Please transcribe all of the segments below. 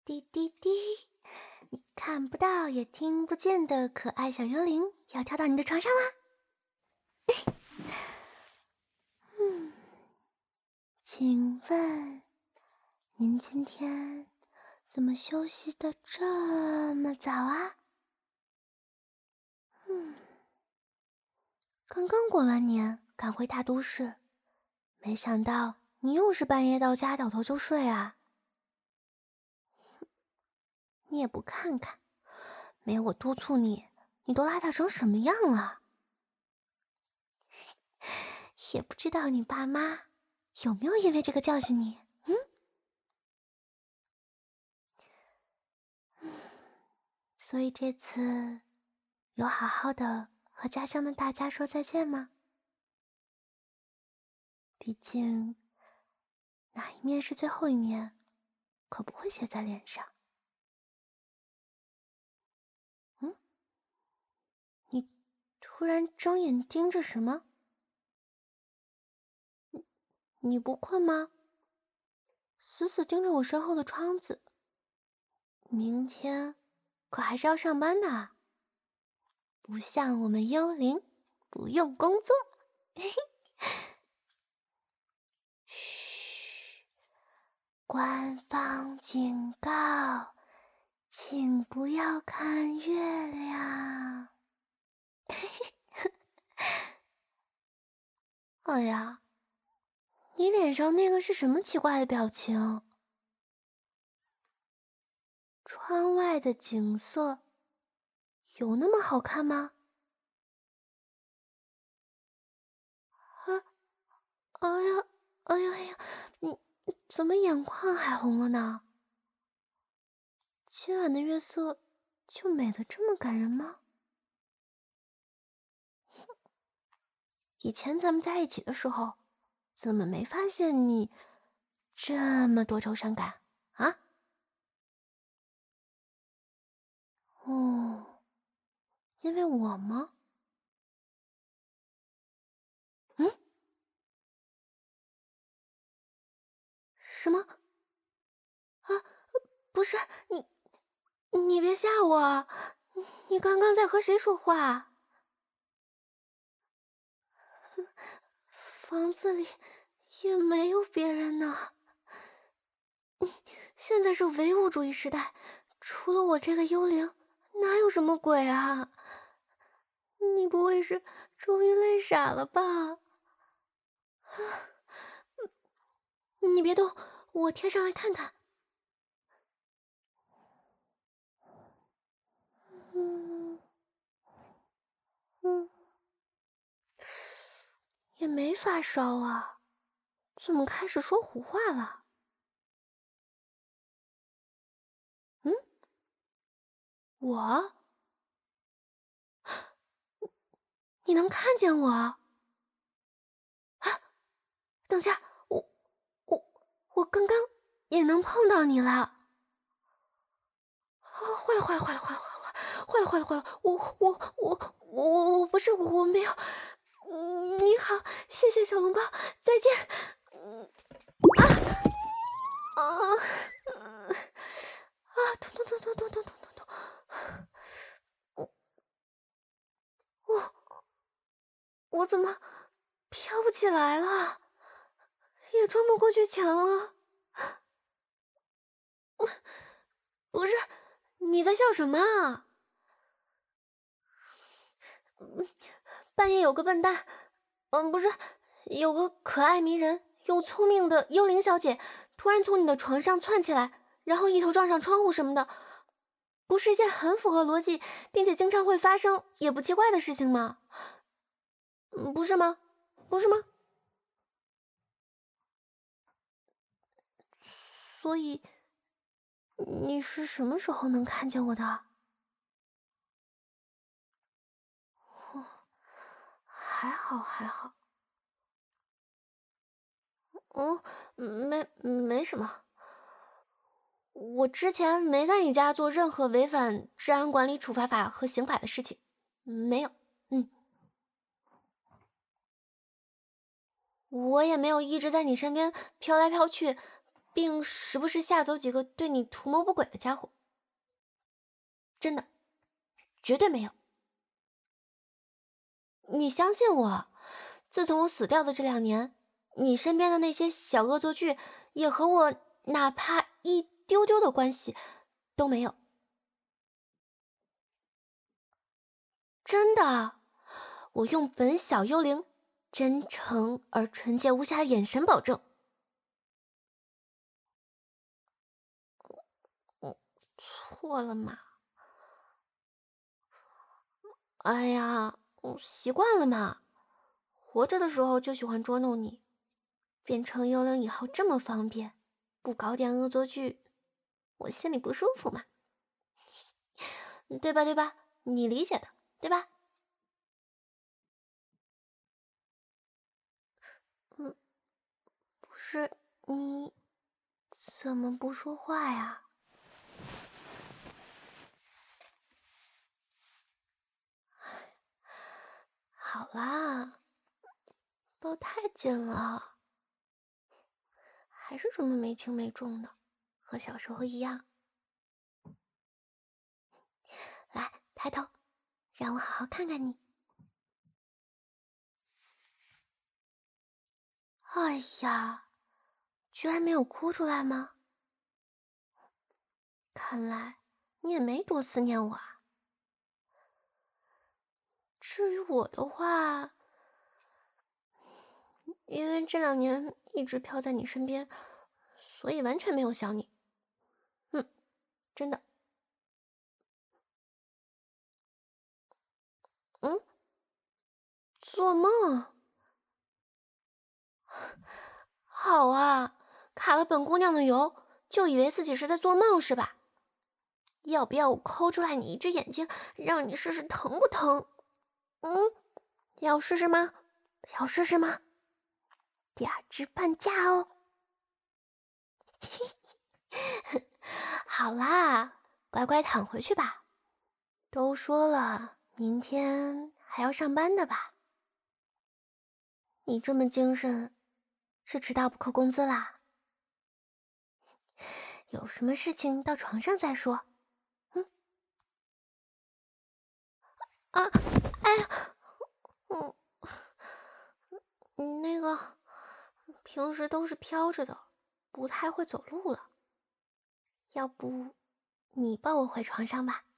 滴滴滴，你看不到也听不见的可爱小幽灵要跳到你的床上啦！请问您今天怎么休息的这么早啊？刚刚过完年，赶回大都市，没想到你又是半夜到家倒头就睡啊！你也不看看，没有我督促你，你都邋遢成什么样了？也不知道你爸妈有没有因为这个教训你？所以这次有好好的和家乡的大家说再见吗？毕竟哪一面是最后一面，可不会写在脸上。你突然睁眼盯着什么？你不困吗？死死盯着我身后的窗子。明天可还是要上班的啊，不像我们幽灵，不用工作。嘘，官方警告，请不要看月亮。哎呀，你脸上那个是什么奇怪的表情？窗外的景色有那么好看吗？啊，哎呀，哎呀哎呀，你怎么眼眶还红了呢？今晚的月色就美得这么感人吗？以前咱们在一起的时候，怎么没发现你这么多愁善感啊？哦，因为我吗？什么？啊，不是你，你别吓我啊！你刚刚在和谁说话？房子里也没有别人呢。现在是唯物主义时代，除了我这个幽灵，哪有什么鬼啊？你不会是终于累傻了吧？你别动，我贴上来看看。嗯嗯，也没发烧啊，怎么开始说胡话了？嗯，我？你能看见我？啊，等下，我我刚刚也能碰到你了。啊，坏了坏了坏了坏了坏了坏了坏了！我不是我没有。你好，谢谢小笼包，再见。啊痛痛痛痛痛痛痛痛痛！我怎么飘不起来了？也穿不过去墙了。不是，你在笑什么啊？半夜有个笨蛋，不是，有个可爱迷人又聪明的幽灵小姐，突然从你的床上窜起来，然后一头撞上窗户什么的，不是一件很符合逻辑，并且经常会发生也不奇怪的事情吗？不是吗？不是吗？所以你是什么时候能看见我的？还好还好。没什么。我之前没在你家做任何违反治安管理处罚法和刑法的事情，没有。我也没有一直在你身边飘来飘去， 并时不时吓走几个对你图谋不轨的家伙。真的，绝对没有。你相信我，自从我死掉的这2年，你身边的那些小恶作剧也和我哪怕一丢丢的关系都没有。真的，我用本小幽灵真诚而纯洁无瑕的眼神保证。错了嘛？哎呀，我习惯了嘛。活着的时候就喜欢捉弄你，变成幽灵以后这么方便，不搞点恶作剧，我心里不舒服嘛。对吧？对吧？你理解的，对吧？不是，你怎么不说话呀？好啦，抱太紧了，还是这么没轻没重的，和小时候一样。来，抬头，让我好好看看你。哎呀，居然没有哭出来吗？看来你也没多思念我啊。至于我的话，因为这2年一直飘在你身边，所以完全没有想你。真的。嗯，做梦？好啊，卡了本姑娘的油，就以为自己是在做梦是吧？要不要我抠出来你一只眼睛，让你试试疼不疼？要试试吗？要试试吗？价值半价哦。好啦，乖乖躺回去吧。都说了，明天还要上班的吧？你这么精神，是迟到不扣工资啦？有什么事情到床上再说。啊，哎呀，嗯，那个，平时都是飘着的，不太会走路了。要不，你抱我回床上吧。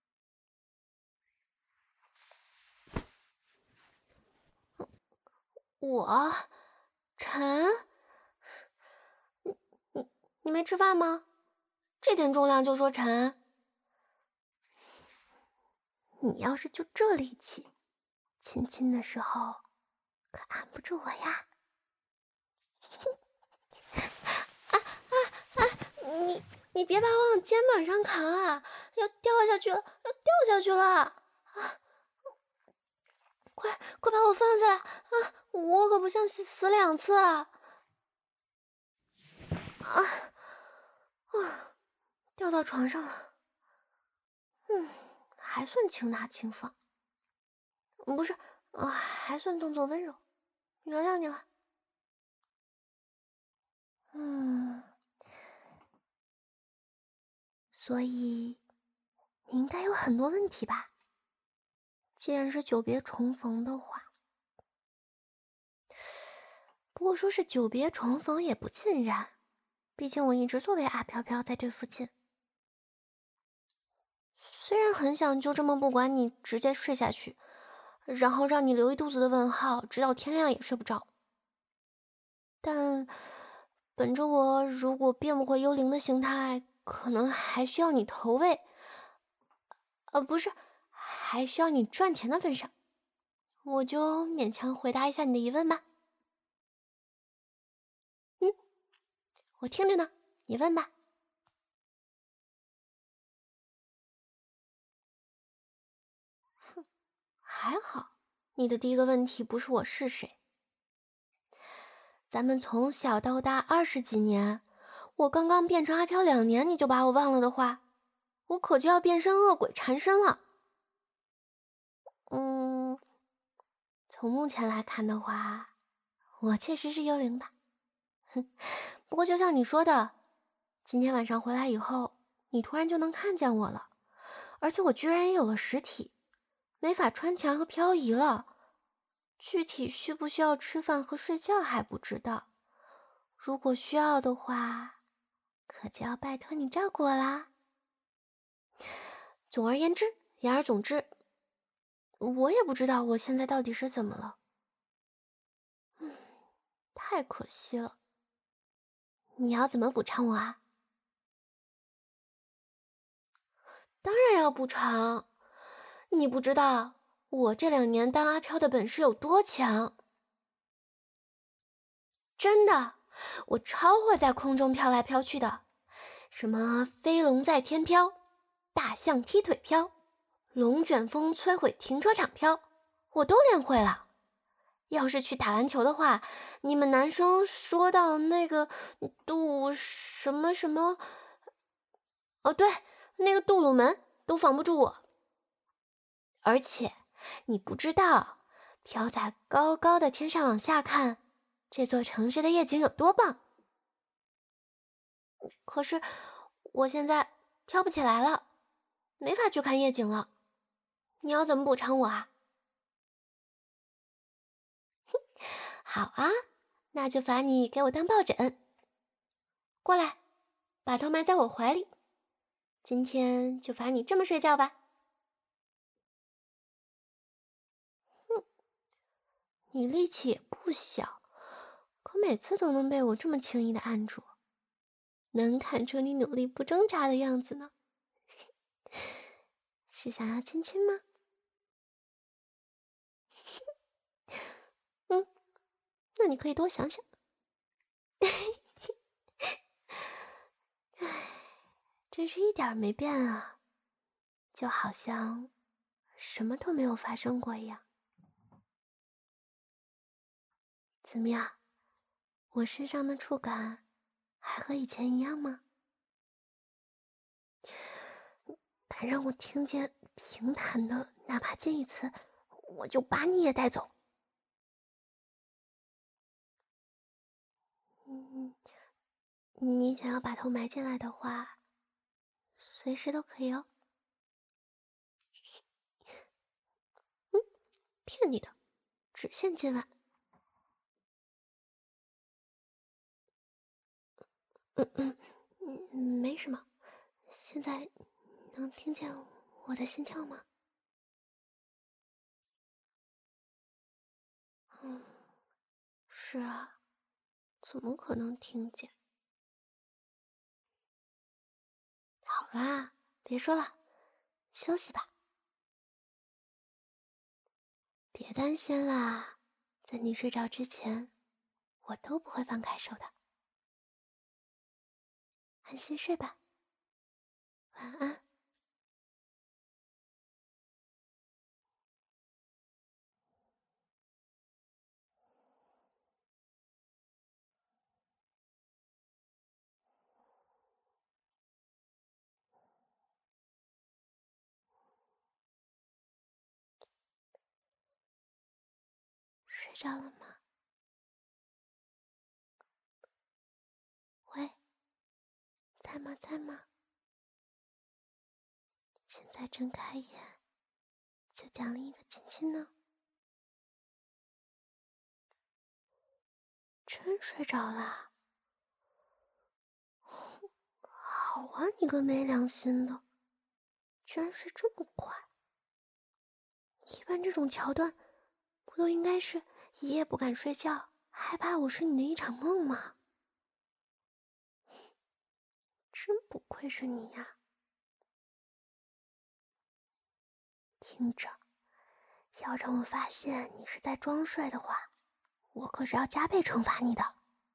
我，沉，你没吃饭吗？这点重量就说沉？你要是就这力气，亲亲的时候可按不住我呀。你别把我往肩膀上扛啊，要掉下去了，要掉下去了啊！快把我放下来啊！我可不想死2次啊！掉到床上了。还算轻拿轻放。不是，还算动作温柔，原谅你了。所以你应该有很多问题吧？既然是久别重逢的话，不过说是久别重逢也不尽然，毕竟我一直作为阿飘飘在这附近。虽然很想就这么不管你直接睡下去，然后让你留一肚子的问号，直到天亮也睡不着，但本着我如果变不回幽灵的形态，可能还需要你投喂，不是，还需要你赚钱的份上，我就勉强回答一下你的疑问吧。我听着呢，你问吧。还好，你的第一个问题不是我是谁。咱们从小到大20几年，我刚刚变成阿飘2年，你就把我忘了的话，我可就要变身恶鬼缠身了。从目前来看的话，我确实是幽灵吧。 不过就像你说的，今天晚上回来以后，你突然就能看见我了，而且我居然也有了实体，没法穿墙和漂移了。具体需不需要吃饭和睡觉还不知道，如果需要的话，可就要拜托你照顾我啦。总而言之，言而总之，我也不知道我现在到底是怎么了。太可惜了。你要怎么补偿我啊？当然要补偿。你不知道我这2年当阿飘的本事有多强。真的，我超会在空中飘来飘去的，什么飞龙在天飘，大象踢腿飘，龙卷风摧毁停车场飘，我都练会了。要是去打篮球的话，你们男生说到那个杜什么什么，哦对，那个杜鲁门都防不住我。而且你不知道，飘在高高的天上往下看，这座城市的夜景有多棒。可是我现在飘不起来了，没法去看夜景了。你要怎么补偿我啊？好啊，那就罚你给我当抱枕。过来，把头埋在我怀里。今天就罚你这么睡觉吧。你力气也不小，可每次都能被我这么轻易的按住，能看出你努力不挣扎的样子呢。是想要亲亲吗？那你可以多想想。唉，真是一点儿没变啊，就好像什么都没有发生过一样。怎么样，我身上的触感还和以前一样吗？敢让我听见平坦的哪怕近一次，我就把你也带走。你想要把头埋进来的话，随时都可以哦。骗你的，只限今晚。没什么。现在能听见我的心跳吗？是啊，怎么可能听见？好啦，别说了，休息吧。别担心啦，在你睡着之前，我都不会放开手的。安心睡吧，晚安。睡着了吗？喂，在吗？在吗？现在睁开眼，就奖励一个亲亲呢。真睡着啦？好啊，你个没良心的，居然睡这么快。一般这种桥段，不都应该是一夜不敢睡觉，害怕我是你的一场梦吗？真不愧是你呀！听着，要让我发现你是在装睡的话，我可是要加倍惩罚你的。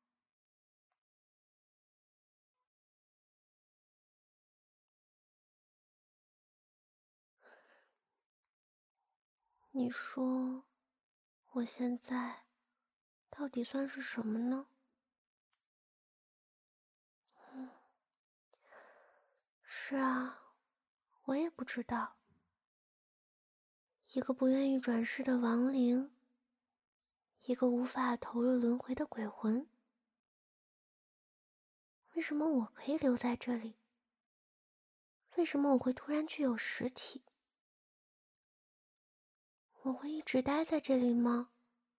你说，我现在到底算是什么呢？是啊，我也不知道。一个不愿意转世的亡灵，一个无法投入轮回的鬼魂。 为什么我可以留在这里？为什么我会突然具有实体？我会一直待在这里吗？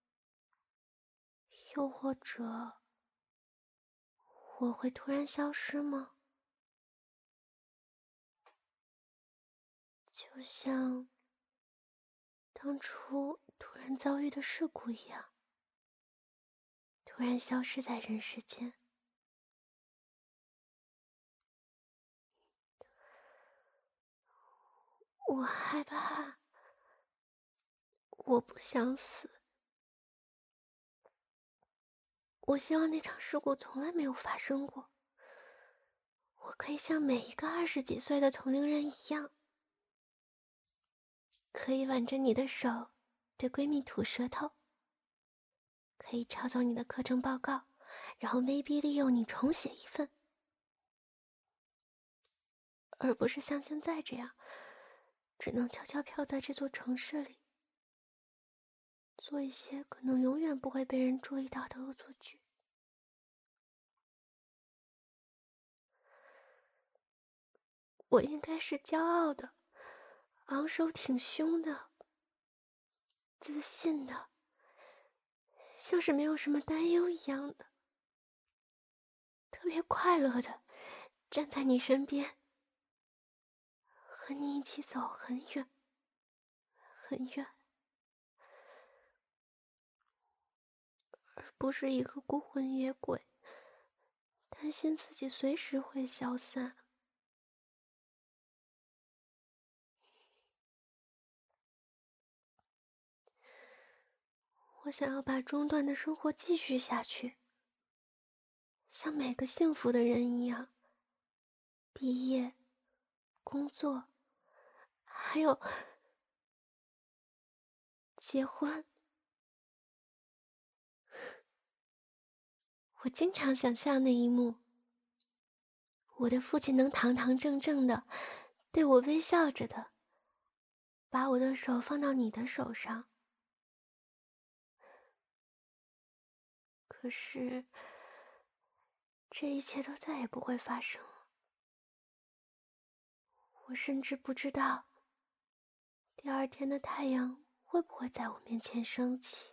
又或者，我会突然消失吗？就像当初突然遭遇的事故一样，突然消失在人世间。我害怕，我不想死。我希望那场事故从来没有发生过。我可以像每一个20几岁的同龄人一样，可以挽着你的手，对闺蜜吐舌头，可以抄走你的课程报告，然后威逼利诱你重写一份，而不是像现在这样，只能悄悄飘在这座城市里，做一些可能永远不会被人注意到的恶作剧。我应该是骄傲的，昂首挺胸的，自信的，像是没有什么担忧一样的，特别快乐的站在你身边，和你一起走很远很远，而不是一个孤魂野鬼，担心自己随时会消散。我想要把中断的生活继续下去，像每个幸福的人一样，毕业、工作，还有结婚。我经常想象那一幕，我的父亲能堂堂正正的对我微笑着的，把我的手放到你的手上。可是，这一切都再也不会发生了。我甚至不知道，第二天的太阳会不会在我面前升起。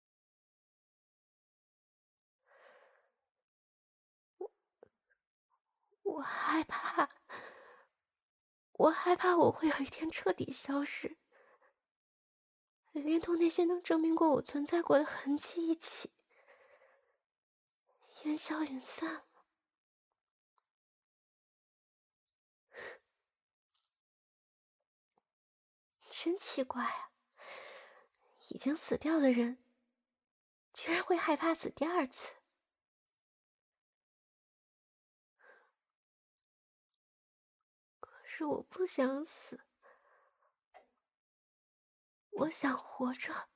我害怕，我害怕我会有一天彻底消失，连同那些能证明过我存在过的痕迹一起烟消云散了。真奇怪啊，已经死掉的人居然会害怕死第二次。可是我不想死，我想活着。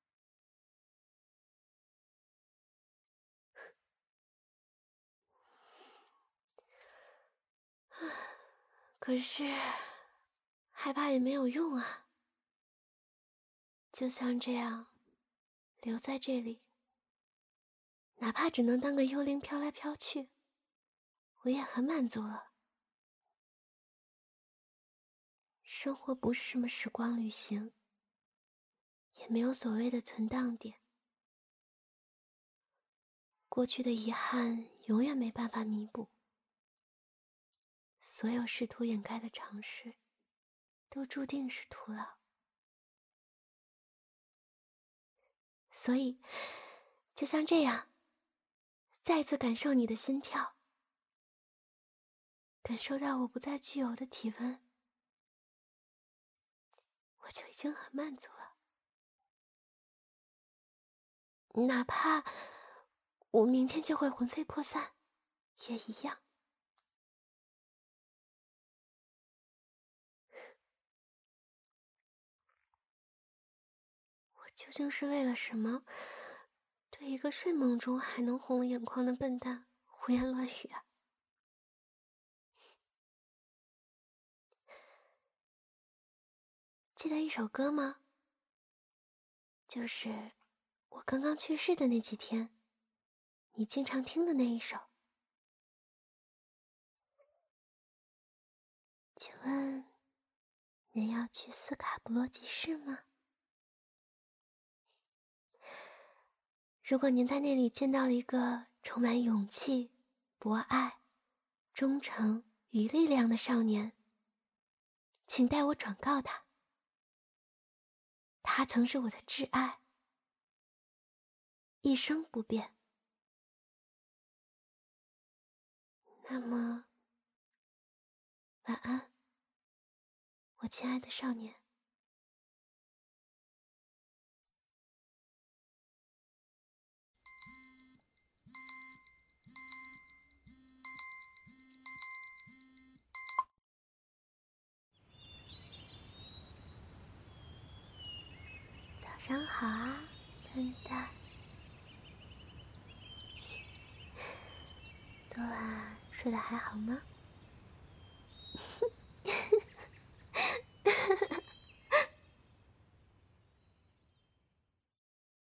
可是害怕也没有用啊，就像这样留在这里，哪怕只能当个幽灵飘来飘去，我也很满足了。生活不是什么时光旅行，也没有所谓的存档点。过去的遗憾永远没办法弥补，所有试图掩盖的尝试都注定是徒劳。所以，就像这样，再次感受你的心跳，感受到我不再具有的体温，我就已经很满足了。哪怕我明天就会魂飞魄散，也一样。我究竟是为了什么，对一个睡梦中还能红了眼眶的笨蛋胡言乱语啊？记得一首歌吗？就是我刚刚去世的那几天，你经常听的那一首。 请问您要去斯卡布罗集市吗？如果您在那里见到了一个充满勇气、博爱、忠诚与力量的少年，请代我转告他，他曾是我的挚爱，一生不变。那么，晚安，我亲爱的少年。早上好啊，笨蛋。昨晚睡得还好吗？